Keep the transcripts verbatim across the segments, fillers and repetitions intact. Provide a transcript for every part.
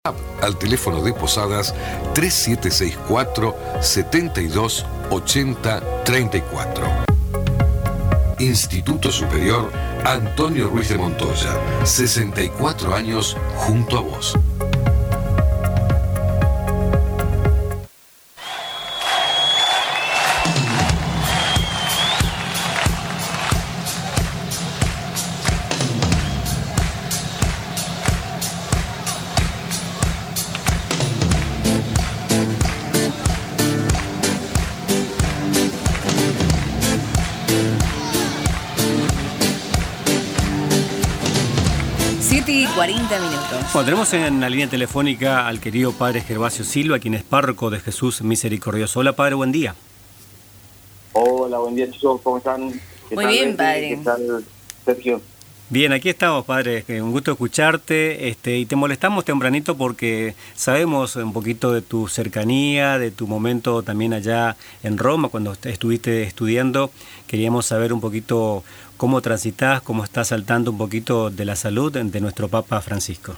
Al teléfono de Posadas tres siete seis cuatro, siete dos ocho cero tres cuatro. Instituto Superior Antonio Ruiz de Montoya, sesenta y cuatro años junto a vos. cuarenta minutos. Bueno, tenemos en la línea telefónica al querido padre Gervasio Silva, quien es párroco de Jesús Misericordioso. Hola, padre, buen día. Hola, buen día, chicos, ¿cómo están? ¿Qué Muy tal, bien, Betty? padre. ¿Qué tal, Sergio? Bien, aquí estamos, padre. Un gusto escucharte, este, y te molestamos tempranito porque sabemos un poquito de tu cercanía, de tu momento también allá en Roma, cuando estuviste estudiando. Queríamos saber un poquito cómo transitas, cómo estás al tanto un poquito de la salud de nuestro Papa Francisco.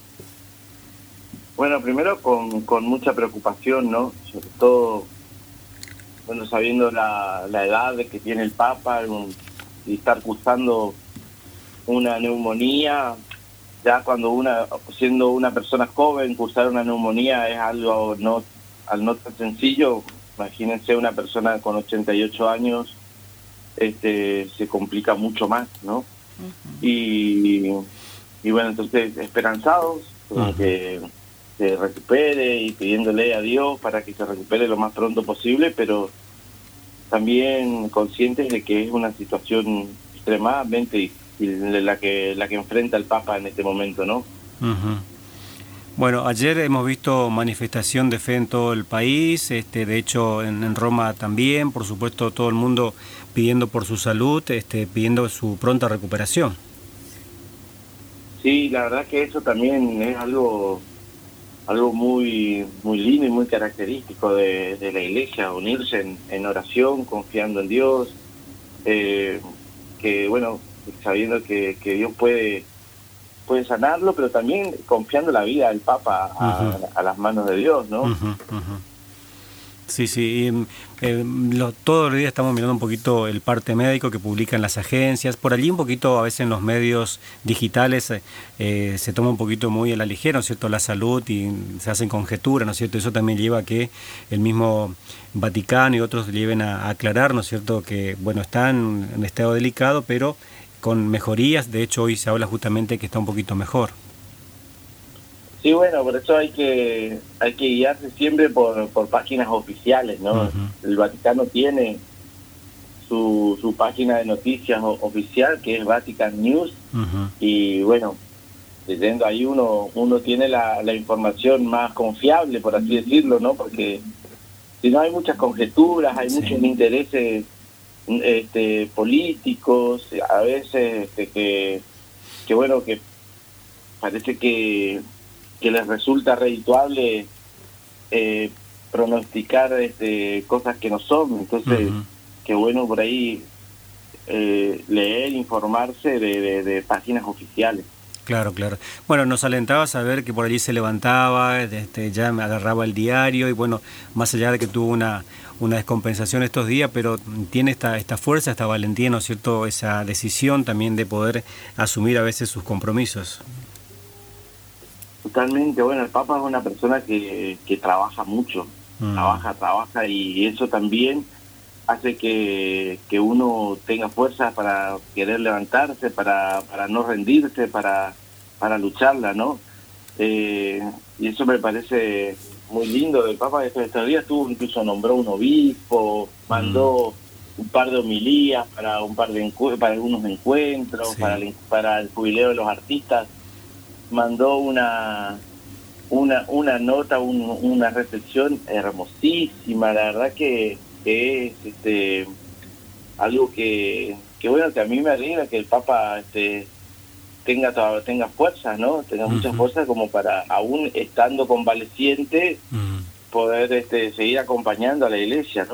Bueno, primero con, con mucha preocupación, ¿no? Sobre todo, bueno, sabiendo la, la edad de que tiene el Papa un, y estar cursando una neumonía, ya cuando una, siendo una persona joven, cursar una neumonía es algo no, al no tan sencillo. Imagínense una persona con ochenta y ocho años, este, se complica mucho más, ¿no? Uh-huh. Y, y bueno, entonces esperanzados, uh-huh. que se recupere y pidiéndole a Dios para que se recupere lo más pronto posible, pero también conscientes de que es una situación extremadamente difícil la que la que enfrenta el Papa en este momento, ¿no? Uh-huh. Bueno, ayer hemos visto manifestación de fe en todo el país, este, de hecho en, en Roma también, por supuesto todo el mundo pidiendo por su salud, este, pidiendo su pronta recuperación. Sí, la verdad que eso también es algo algo muy muy lindo y muy característico de, de la Iglesia, unirse en, en oración, confiando en Dios, eh, que bueno, sabiendo que, que Dios puede puede sanarlo, pero también confiando la vida del Papa a, uh-huh. a las manos de Dios, ¿no? Uh-huh, uh-huh. Sí, sí, y, eh, lo, todos los días estamos mirando un poquito el parte médico que publican las agencias, por allí un poquito a veces en los medios digitales eh, se toma un poquito muy a la ligera, ¿no es cierto?, la salud y se hacen conjeturas, ¿no es cierto?, eso también lleva a que el mismo Vaticano y otros lleven a, a aclarar, ¿no es cierto?, que bueno, están en estado delicado, pero con mejorías. De hecho hoy se habla justamente que está un poquito mejor. Sí, bueno, por eso hay que hay que guiarse siempre por, por páginas oficiales, ¿no? Uh-huh. El Vaticano tiene su, su página de noticias o, oficial, que es Vatican News, uh-huh. y bueno, leyendo ahí uno uno tiene la, la información más confiable, por así decirlo, ¿no? Porque si no hay muchas conjeturas, hay sí. muchos intereses este políticos a veces, este, que que bueno, que parece que que les resulta redituable eh, pronosticar este cosas que no son, entonces uh-huh. que bueno por ahí eh, leer, informarse de, de, de páginas oficiales. Claro, claro. Bueno, nos alentaba a saber que por allí se levantaba, este, ya me agarraba el diario y bueno, más allá de que tuvo una una descompensación estos días, pero tiene esta esta fuerza, esta valentía, ¿no es cierto?, esa decisión también de poder asumir a veces sus compromisos. Totalmente, bueno, el Papa es una persona que, que trabaja mucho, mm. trabaja, trabaja y eso también hace que, que uno tenga fuerza para querer levantarse, para, para no rendirse, para, para lucharla, ¿no? Eh, y eso me parece muy lindo del Papa. Estos, estos días tuvo, incluso nombró un obispo, mandó mm. un par de homilías para un par de encu- para algunos encuentros, sí. para, el, para el jubileo de los artistas, mandó una una una nota, un, una reflexión hermosísima, la verdad que, que es este algo que, que bueno, que a mí me alegra que el Papa este tenga tenga fuerza, ¿no? Tenga uh-huh. mucha fuerza como para, aún estando convaleciente, uh-huh. poder este seguir acompañando a la Iglesia, ¿no?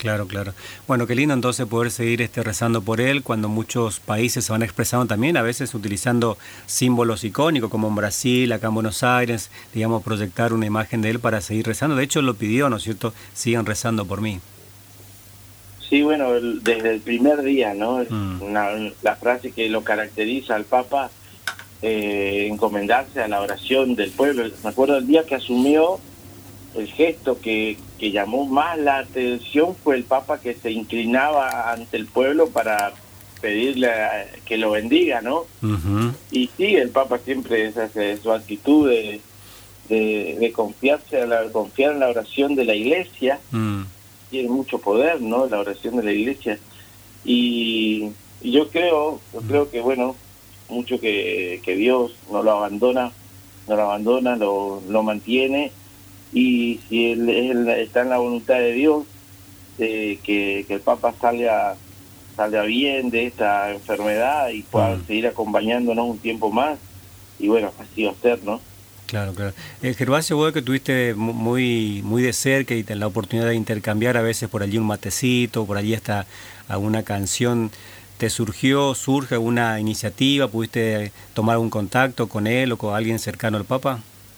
Claro, claro. Bueno, qué lindo entonces poder seguir este, rezando por él cuando muchos países se van expresando también, a veces utilizando símbolos icónicos, como en Brasil, acá en Buenos Aires, digamos, proyectar una imagen de él para seguir rezando. De hecho, él lo pidió, ¿no es cierto? Sigan rezando por mí. Sí, bueno, el, desde el primer día, ¿no? Mm. Una, la frase que lo caracteriza al Papa, eh, encomendarse a la oración del pueblo. Me acuerdo el día que asumió, el gesto que, que llamó más la atención fue el Papa que se inclinaba ante el pueblo para pedirle a, que lo bendiga, ¿no? Uh-huh. Y sí, el Papa siempre es hace su actitud de, de, de confiarse a la, confiar en la oración de la Iglesia. Mm. Tiene mucho poder, ¿no? La oración de la Iglesia. Y, y yo creo, yo creo que, bueno, mucho que, que Dios no lo abandona, no lo abandona, lo, lo mantiene. Y si él, él está en la voluntad de Dios, eh, que, que el Papa salga, salga bien de esta enfermedad y pueda mm. seguir acompañándonos un tiempo más, y bueno, así va a ser, ¿no? Claro, claro. Eh, Gervasio, vos que tuviste muy muy de cerca y la oportunidad de intercambiar a veces por allí un matecito, por allí hasta alguna canción, ¿te surgió, surge alguna iniciativa? ¿Pudiste tomar un contacto con él o con alguien cercano al Papa?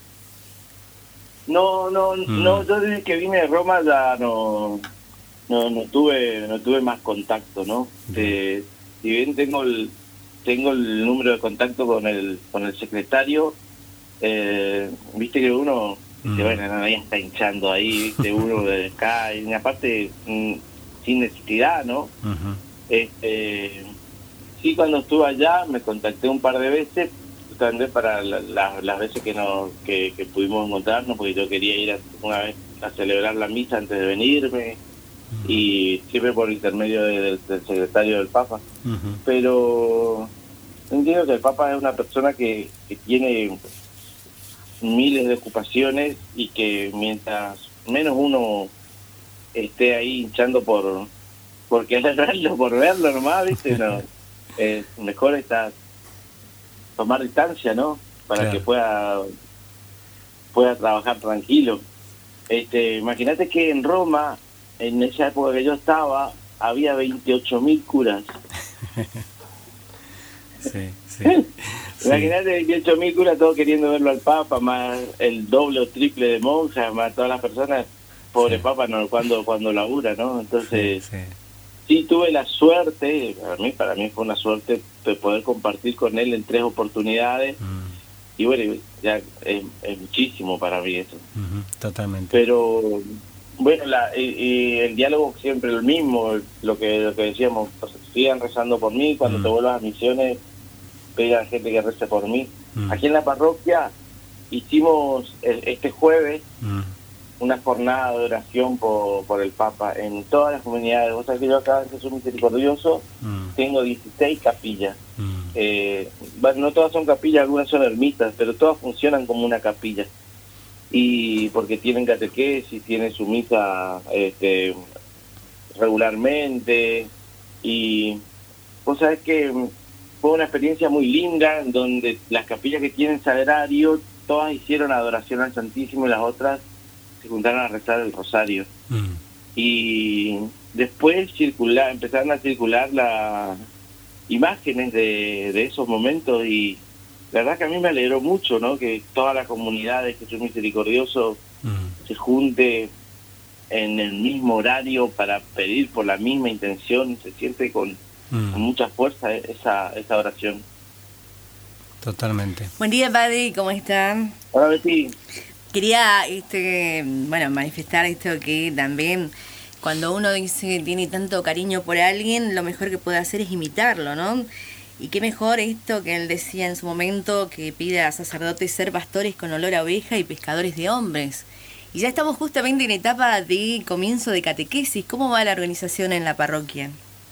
No, no, mm. no, yo desde que vine de Roma ya no, no, no tuve, no tuve más contacto, ¿no? Eh, si bien tengo el, tengo el número de contacto con el, con el secretario, eh, viste que uno, mm. dice, bueno, no, ya está hinchando ahí, viste, uno de acá, y aparte, mm, sin necesidad, ¿no? Uh-huh. Este, sí, cuando estuve allá me contacté un par de veces, también para la, la, las veces que, no, que, que pudimos encontrarnos, porque yo quería ir a, una vez a celebrar la misa antes de venirme, uh-huh. y siempre por intermedio de, de, del secretario del Papa. Uh-huh. Pero entiendo que el Papa es una persona que, que tiene miles de ocupaciones y que mientras menos uno esté ahí hinchando por por querer verlo, por verlo nomás, ¿viste? No, eh, mejor está tomar distancia, ¿no? Para claro. que pueda pueda trabajar tranquilo. Este, imagínate que en Roma, en esa época que yo estaba, había veintiocho mil curas. Sí, sí. Imagínate veintiocho mil curas todos queriendo verlo al Papa, más el doble o triple de monjas, más todas las personas. Pobre sí. Papa, no, cuando cuando labura, ¿no? Entonces, sí, sí. sí tuve la suerte, para mí para mí fue una suerte de poder compartir con él en tres oportunidades. Mm. Y bueno, ya es, es muchísimo para mí eso. Uh-huh, totalmente. Pero bueno, la, y, y el diálogo siempre el mismo, lo que lo que decíamos, sigan rezando por mí, cuando mm. te vuelvas a misiones, pide a la gente que rece por mí. Mm. Aquí en la parroquia hicimos el, este jueves mm. una jornada de oración por, por el Papa en todas las comunidades. Vos sabés que yo acá en Jesús Misericordioso mm. tengo dieciséis capillas. Mm. Eh, bueno, no todas son capillas, algunas son ermitas, pero todas funcionan como una capilla. Y porque tienen catequesis, tienen su misa este, regularmente. Y vos sabés que fue una experiencia muy linda, en donde las capillas que tienen sagrario, todas hicieron adoración al Santísimo y las otras se juntaron a rezar el rosario. Mm. Y después circular, empezaron a circular las imágenes de, de esos momentos, y la verdad que a mí me alegró mucho, ¿no? Que toda la comunidad de Jesús Misericordioso mm. se junte en el mismo horario para pedir por la misma intención. Se siente con, mm. con mucha fuerza esa, esa oración. Totalmente. Buen día, padre, ¿cómo están? Hola, Betty. Quería este, bueno, manifestar esto, que también cuando uno dice que tiene tanto cariño por alguien, lo mejor que puede hacer es imitarlo, ¿no? Y qué mejor esto que él decía en su momento, que pide a sacerdotes ser pastores con olor a oveja y pescadores de hombres. Y ya estamos justamente en etapa de comienzo de catequesis. ¿Cómo va la organización en la parroquia?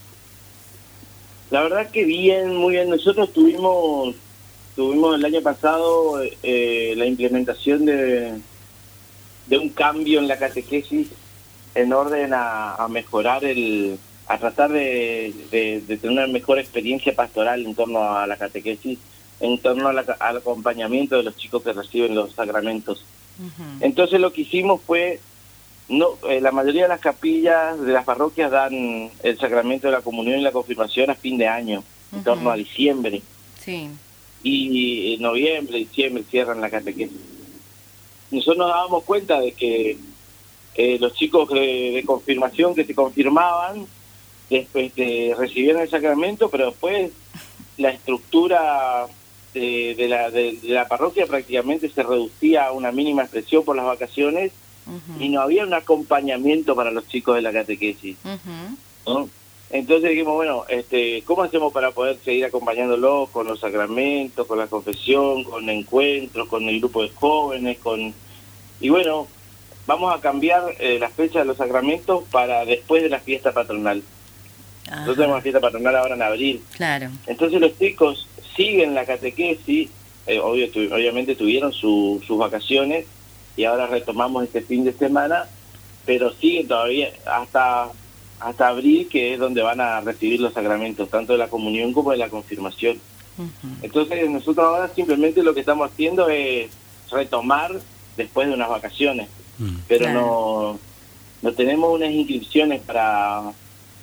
La verdad que bien, muy bien. Nosotros tuvimos... Tuvimos el año pasado eh, la implementación de, de un cambio en la catequesis en orden a, a mejorar el, a tratar de, de, de tener una mejor experiencia pastoral en torno a la catequesis, en torno a la, al acompañamiento de los chicos que reciben los sacramentos. Uh-huh. Entonces lo que hicimos fue no, eh, la mayoría de las capillas de las parroquias dan el sacramento de la comunión y la confirmación a fin de año, en uh-huh. torno a diciembre. Sí. Y en noviembre, diciembre cierran la catequesis. Nosotros nos dábamos cuenta de que eh, los chicos de, de confirmación que se confirmaban, después de, recibían el sacramento, pero después la estructura de, de, la, de, de la parroquia prácticamente se reducía a una mínima expresión por las vacaciones. Uh-huh. Y no había un acompañamiento para los chicos de la catequesis, uh-huh. ¿no? Entonces dijimos, bueno, este, ¿cómo hacemos para poder seguir acompañándolos con los sacramentos, con la confesión, con encuentros, con el grupo de jóvenes, con y bueno, vamos a cambiar eh, la fecha de los sacramentos para después de la fiesta patronal. Ajá. Nosotros tenemos la fiesta patronal ahora en abril. Claro. Entonces los chicos siguen la catequesis, eh, obvio, tu, obviamente tuvieron su, sus vacaciones, y ahora retomamos este fin de semana, pero siguen todavía hasta hasta abril, que es donde van a recibir los sacramentos, tanto de la comunión como de la confirmación. Uh-huh. Entonces nosotros ahora simplemente lo que estamos haciendo es retomar después de unas vacaciones, uh-huh. pero claro. no no tenemos unas inscripciones para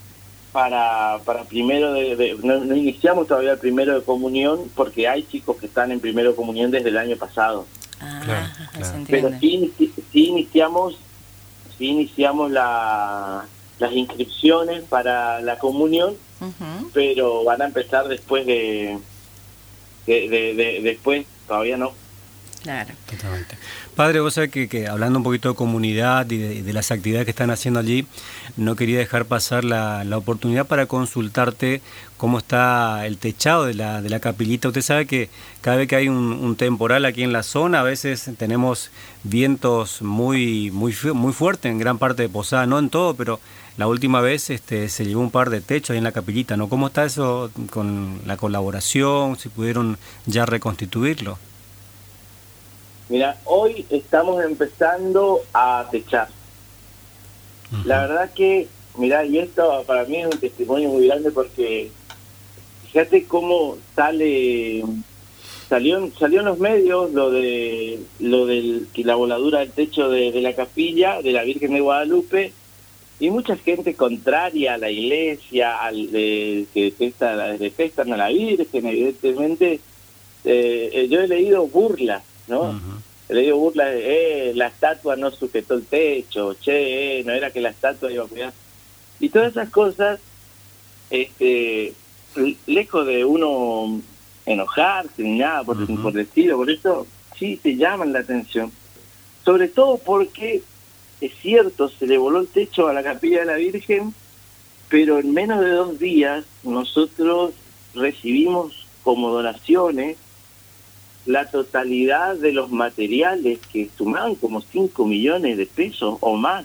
para para primero de, de no, no iniciamos todavía el primero de comunión, porque hay chicos que están en primero de comunión desde el año pasado. Ah, claro, claro. Pero sí, sí iniciamos sí iniciamos la, las inscripciones para la comunión, uh-huh. pero van a empezar después de, de, de, de después todavía no. Claro. Totalmente. Padre, vos sabés que, que hablando un poquito de comunidad y de, de las actividades que están haciendo allí, no quería dejar pasar la, la oportunidad para consultarte cómo está el techado de la, de la capillita. Usted sabe que cada vez que hay un, un temporal aquí en la zona, a veces tenemos vientos muy, muy, muy fuertes en gran parte de Posada, no en todo, pero la última vez este, se llevó un par de techos ahí en la capillita, ¿no? ¿Cómo está eso con la colaboración? ¿Si pudieron ya reconstituirlo? Mira, hoy estamos empezando a techar. Uh-huh. La verdad que, mira, y esto para mí es un testimonio muy grande, porque fíjate cómo sale, salió, salió en los medios lo de lo de la voladura del techo de, de la capilla de la Virgen de Guadalupe, y mucha gente contraria a la iglesia, al de, que detestan, detestan a la Virgen, evidentemente. Eh, yo he leído burlas, ¿no? Uh-huh. Le digo burla de, eh, la estatua no sujetó el techo, che, eh, no era que la estatua iba a cuidar. Y todas esas cosas, este, lejos de uno enojarse ni nada por, uh-huh. por decirlo, por eso sí te llaman la atención. Sobre todo porque, es cierto, se le voló el techo a la capilla de la Virgen, pero en menos de dos días nosotros recibimos como donaciones la totalidad de los materiales, que sumaban como cinco millones de pesos o más.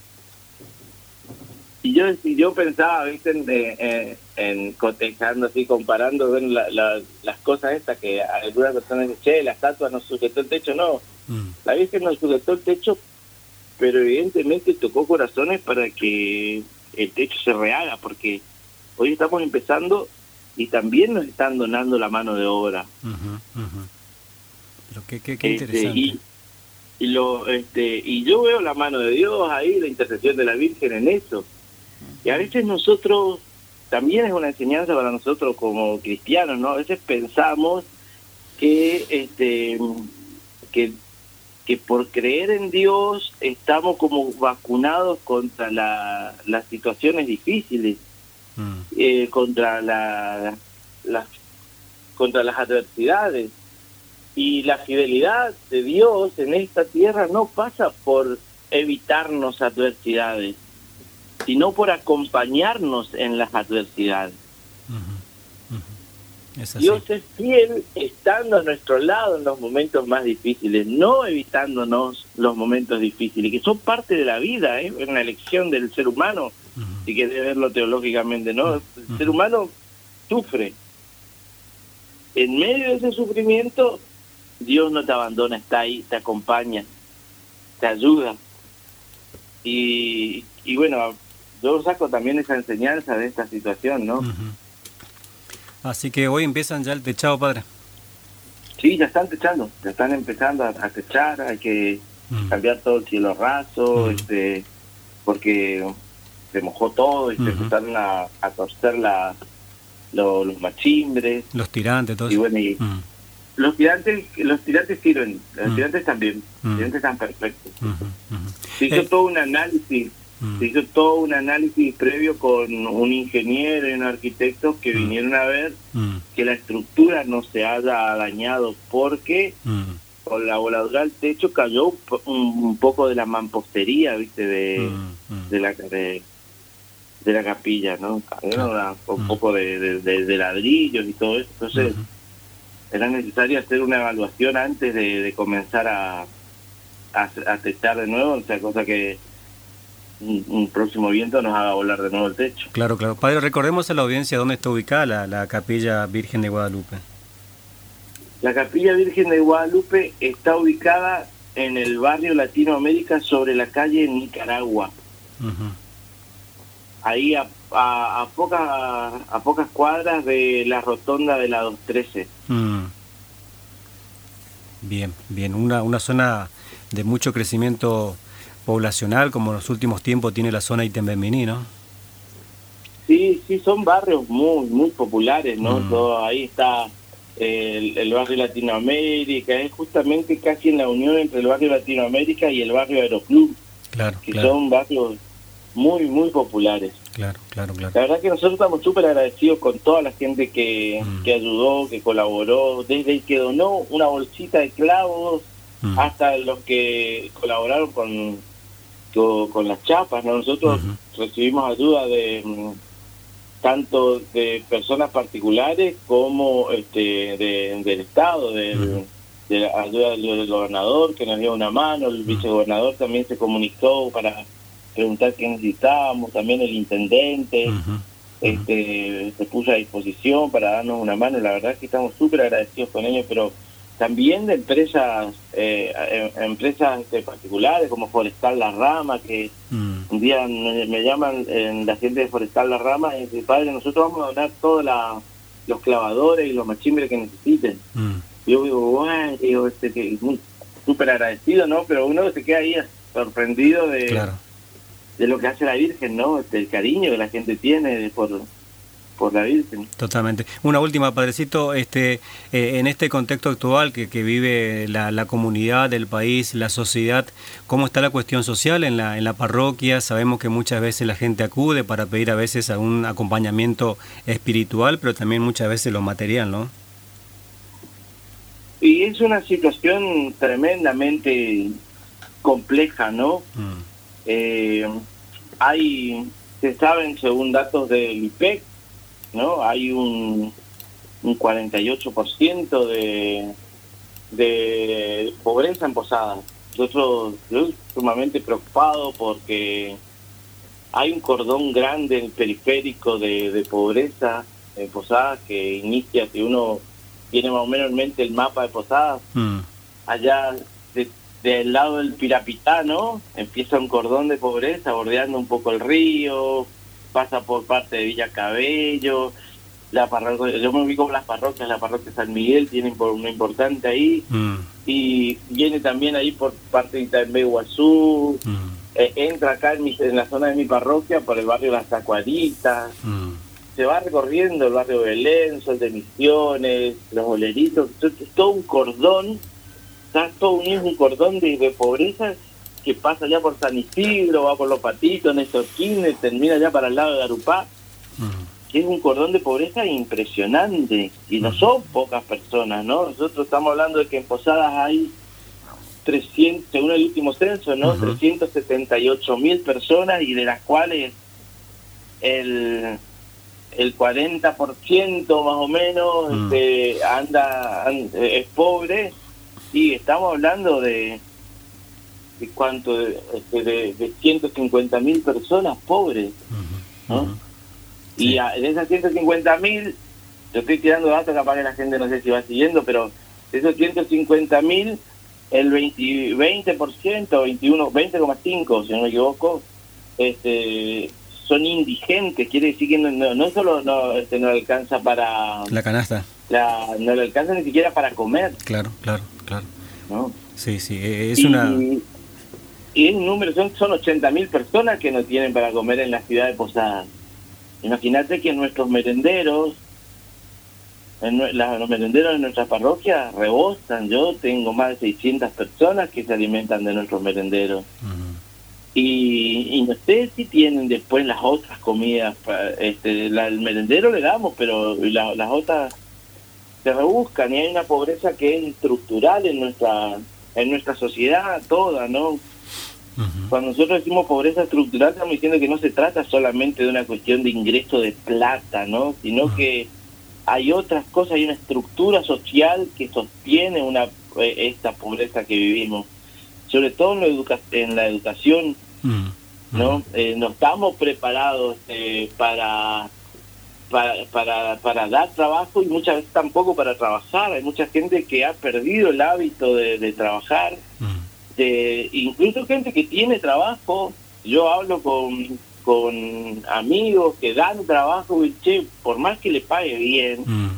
Y yo yo pensaba, ¿viste? En, en, en cotejando así, comparando bueno, la, la, las cosas estas, que algunas personas dicen, che, la estatua no sujetó el techo. No, mm. la Virgen no sujetó el techo, pero evidentemente tocó corazones para que el techo se rehaga, porque hoy estamos empezando y también nos están donando la mano de obra. Uh-huh, uh-huh. Pero qué, qué, qué interesante. Este, y, y, lo, este, y yo veo la mano de Dios ahí, la intercesión de la Virgen en eso. Y a veces nosotros, también es una enseñanza para nosotros como cristianos, ¿no? A veces pensamos que este que, que por creer en Dios estamos como vacunados contra la, las situaciones difíciles, mm. eh, contra la, la, contra las adversidades. Y la fidelidad de Dios en esta tierra no pasa por evitarnos adversidades, sino por acompañarnos en las adversidades. Uh-huh. Uh-huh. Es Dios es fiel estando a nuestro lado en los momentos más difíciles, no evitándonos los momentos difíciles, que son parte de la vida, ¿eh? Es una elección del ser humano, uh-huh. si quieres verlo teológicamente, ¿no? Uh-huh. El ser humano sufre. En medio de ese sufrimiento, Dios no te abandona, está ahí, te acompaña, te ayuda. Y, y bueno, yo saco también esa enseñanza de esta situación, ¿no? Uh-huh. Así que hoy empiezan ya el techado, padre. Sí, ya están techando, ya están empezando a, a techar, hay que mm. cambiar todo el cielo raso, mm. este porque se mojó todo y uh-huh. se empezaron a, a torcer la, lo, los machimbres. Los tirantes, todo y eso. Bueno, y uh-huh. Los tirantes los tirantes sirven, los uh-huh. tirantes también, uh-huh. los tirantes están perfectos. Uh-huh. Uh-huh. Se hizo eh. todo un análisis, uh-huh. se hizo todo un análisis previo con un ingeniero y un arquitecto que uh-huh. vinieron a ver uh-huh. que la estructura no se haya dañado, porque uh-huh. con la voladura del techo cayó un, un poco de la mampostería, viste, de, uh-huh. de la de, de la capilla, ¿no? Cayó una, un uh-huh. poco de, de, de, de ladrillos y todo eso, entonces uh-huh. era necesario hacer una evaluación antes de, de comenzar a, a, a techar de nuevo, o sea, cosa que un, un próximo viento nos haga volar de nuevo el techo. Claro, claro. Padre, recordemos a la audiencia dónde está ubicada la, la Capilla Virgen de Guadalupe. La Capilla Virgen de Guadalupe está ubicada en el barrio Latinoamérica, sobre la calle Nicaragua. Uh-huh. Ahí a, a, a, pocas, a pocas cuadras de la rotonda de la doscientos trece. Mm. Bien, bien. Una, una zona de mucho crecimiento poblacional, como en los últimos tiempos tiene la zona Itembembiní, ¿no? Sí, sí, son barrios muy, muy populares, ¿no? Mm. Todo, ahí está el, el barrio Latinoamérica, es justamente casi en la unión entre el barrio Latinoamérica y el barrio Aeroclub, claro, que claro. son barrios muy, muy populares. Claro, claro, claro. La verdad que nosotros estamos súper agradecidos con toda la gente que, mm. que ayudó, que colaboró, desde el que donó una bolsita de clavos mm. hasta los que colaboraron con, con, con las chapas, ¿no? Nosotros uh-huh. recibimos ayuda de tanto de personas particulares como este de, del Estado, de, uh-huh. de la ayuda del, del gobernador, que nos dio una mano, el uh-huh. vicegobernador también se comunicó para preguntar qué necesitábamos, también el intendente uh-huh. este se puso a disposición para darnos una mano. La verdad es que estamos súper agradecidos con ellos, pero también de empresas eh, empresas este, particulares como Forestal La Rama, que uh-huh. un día me, me llaman en la gente de Forestal La Rama y dicen: padre, nosotros vamos a donar todos la, los clavadores y los machimbres que necesiten. Uh-huh. Yo digo, bueno, digo, este, que súper agradecido, ¿no? Pero uno se queda ahí sorprendido de claro. de lo que hace la Virgen, ¿no? Este, el cariño que la gente tiene por, por la Virgen. Totalmente. Una última, padrecito, este, eh, en este contexto actual que, que vive la, la comunidad, el país, la sociedad, ¿cómo está la cuestión social en la, en la parroquia? Sabemos que muchas veces la gente acude para pedir a veces algún acompañamiento espiritual, pero también muchas veces lo material, ¿no? Y es una situación tremendamente compleja, ¿no? Mm. Eh, hay, se saben, según datos del I P E C, ¿no? Hay un, un cuarenta y ocho por ciento de, de pobreza en Posadas. Nosotros, yo estoy sumamente preocupado porque hay un cordón grande en el periférico de, de pobreza en Posadas que inicia, que uno tiene más o menos en mente el mapa de Posadas, mm. allá de, del lado del Pirapitá, ¿no? Empieza un cordón de pobreza bordeando un poco el río, pasa por parte de Villa Cabello, la parroquia, yo me ubico con las parroquias, la parroquia San Miguel tiene una importante ahí, mm. y viene también ahí por parte de Itambé Guazú, mm. eh, entra acá en, mi, en la zona de mi parroquia por el barrio Las Tacuaritas, mm. se va recorriendo el barrio Belén, Sol de Misiones, Los Boleritos, es todo un cordón, está todo unido, un cordón de, de pobreza que pasa ya por San Isidro, va por Los Patitos, Néstor Kirchner, termina ya para el lado de Garupá, uh-huh. que es un cordón de pobreza impresionante, y no son pocas personas, ¿no? Nosotros estamos hablando de que en Posadas hay trescientos, según el último censo, ¿no? Uh-huh. trescientos setenta y ocho mil personas, y de las cuales el el cuarenta por ciento más o menos uh-huh. este, anda, anda es pobre, y estamos hablando de de cuánto de, de, de ciento cincuenta mil personas pobres, uh-huh, ¿no? Uh-huh. Y sí. a, de esas ciento cincuenta mil, yo estoy tirando datos capaz que la gente no sé si va siguiendo, pero de esos ciento cincuenta mil, el veinte, veinte por ciento, veintiuno, veinte coma cinco, si no me equivoco, este son indigentes, quiere decir que no, no, no solo no, este, no alcanza para la canasta, la, no le alcanza ni siquiera para comer. Claro, claro, claro. ¿No? Sí, sí, es y, una... y es un número, son, son ochenta mil personas que no tienen para comer en la ciudad de Posadas. Imagínate que nuestros merenderos, en la, los merenderos de nuestra parroquia rebosan. Yo tengo más de seiscientas personas que se alimentan de nuestros merenderos. Uh-huh. y, y no sé si tienen después las otras comidas. Este, la, el merendero le damos, pero la, las otras se rebuscan, y hay una pobreza que es estructural en nuestra en nuestra sociedad toda, ¿no? Uh-huh. Cuando nosotros decimos pobreza estructural, estamos diciendo que no se trata solamente de una cuestión de ingreso de plata, ¿no? Sino uh-huh. que hay otras cosas, hay una estructura social que sostiene una eh, esta pobreza que vivimos, sobre todo en la, educa- en la educación, uh-huh. ¿no? Eh, no estamos preparados eh, para, para para para dar trabajo, y muchas veces tampoco para trabajar. Hay mucha gente que ha perdido el hábito de, de trabajar, uh-huh. de, incluso gente que tiene trabajo. Yo hablo con con amigos que dan trabajo y, che, por más que le pague bien, uh-huh.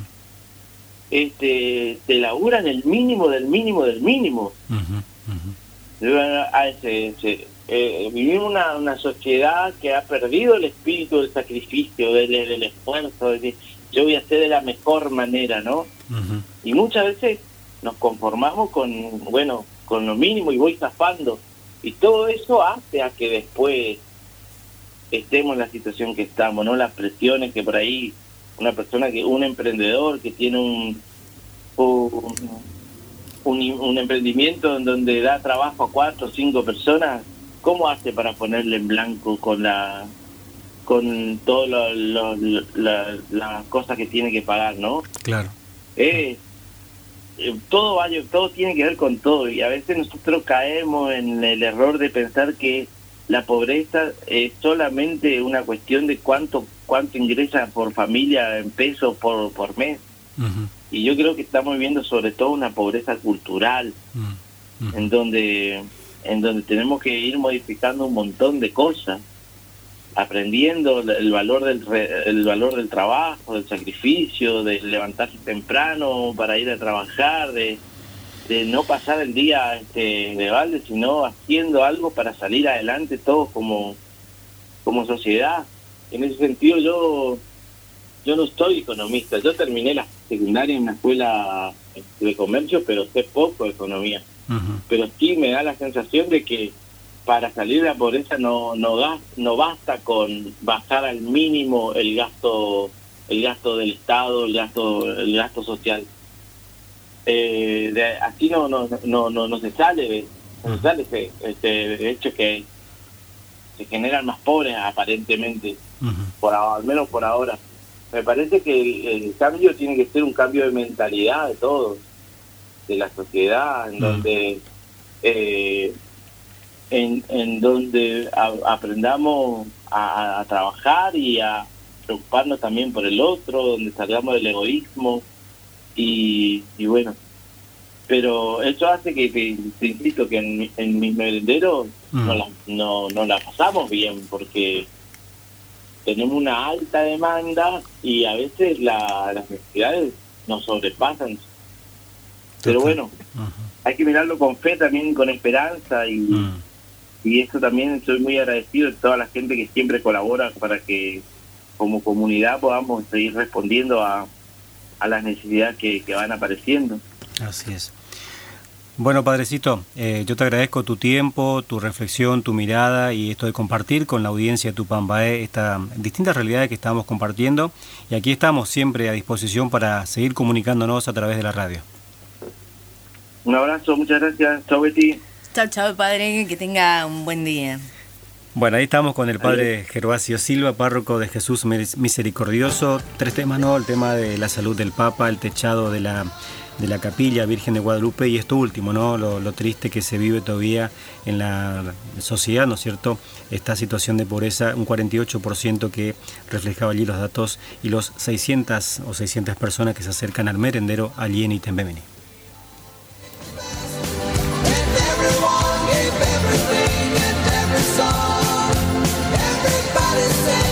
este te laburan el mínimo del mínimo del mínimo. Uh-huh. Uh-huh. A ese, ese, eh, vivimos una, una sociedad que ha perdido el espíritu del sacrificio, del, del esfuerzo, de que yo voy a hacer de la mejor manera, ¿no? Uh-huh. Y muchas veces nos conformamos con, bueno, con lo mínimo y voy zafando. Y todo eso hace a que después estemos en la situación que estamos, ¿no? Las presiones que por ahí una persona, que un emprendedor que tiene un un, un, un emprendimiento en donde da trabajo a cuatro o cinco personas, ¿cómo hace para ponerle en blanco con la con todas lo, lo, lo, la, las cosas que tiene que pagar, ¿no? Claro. Eh, eh, todo vaya, todo tiene que ver con todo, y a veces nosotros caemos en el error de pensar que la pobreza es solamente una cuestión de cuánto cuánto ingresa por familia en pesos por por mes. Uh-huh. Y yo creo que estamos viviendo sobre todo una pobreza cultural, uh-huh. en donde en donde tenemos que ir modificando un montón de cosas, aprendiendo el valor del el valor del trabajo, del sacrificio, de levantarse temprano para ir a trabajar, de de no pasar el día este, de balde, sino haciendo algo para salir adelante todos como como sociedad. En ese sentido yo yo no soy economista. Yo terminé la secundaria en una escuela de comercio, pero sé poco de economía. Uh-huh. Pero sí me da la sensación de que para salir de la pobreza no no da, no basta con bajar al mínimo el gasto el gasto del Estado, el gasto el gasto social. Eh, de, así no no no no no se sale de, no se sale de, este, de hecho que se generan más pobres aparentemente, uh-huh. por al menos por ahora. Me parece que el, el cambio tiene que ser un cambio de mentalidad de todos, de la sociedad, en uh-huh. donde eh, en, en donde a, aprendamos a, a trabajar y a preocuparnos también por el otro, donde salgamos del egoísmo. Y, y bueno, pero eso hace que, que te insisto, que en, en mis merenderos mm. no, la, no, no la pasamos bien, porque tenemos una alta demanda y a veces la, las necesidades nos sobrepasan. Pero bueno, uh-huh. hay que mirarlo con fe también, con esperanza, y, mm. y eso también soy muy agradecido de toda la gente que siempre colabora para que como comunidad podamos seguir respondiendo a a las necesidades que, que van apareciendo. Así es. Bueno, Padrecito, eh, yo te agradezco tu tiempo, tu reflexión, tu mirada y esto de compartir con la audiencia de Tupambaé estas distintas realidades que estamos compartiendo, y aquí estamos siempre a disposición para seguir comunicándonos a través de la radio. Un abrazo, muchas gracias. Chau, Betty. Chau, chau, padre, que tenga un buen día. Bueno, ahí estamos con el padre Gervasio Silva, párroco de Jesús Misericordioso. Tres temas, ¿no? El tema de la salud del Papa, el techado de la, de la capilla Virgen de Guadalupe, y esto último, ¿no? Lo, lo triste que se vive todavía en la sociedad, ¿no es cierto? Esta situación de pobreza, un cuarenta y ocho por ciento que reflejaba allí los datos, y los seiscientas o seiscientas personas que se acercan al merendero allí en Itembemeni. Everybody say